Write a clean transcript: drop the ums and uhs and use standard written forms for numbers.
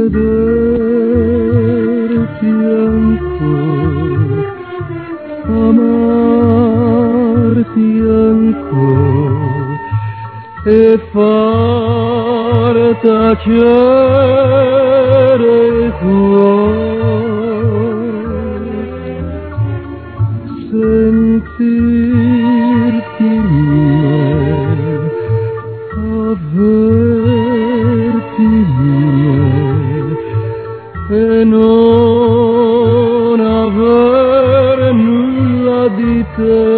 vederti ancora, amarti ancora e far tacere il cuore, sentirti mia, averti mia e non aver nulla di te.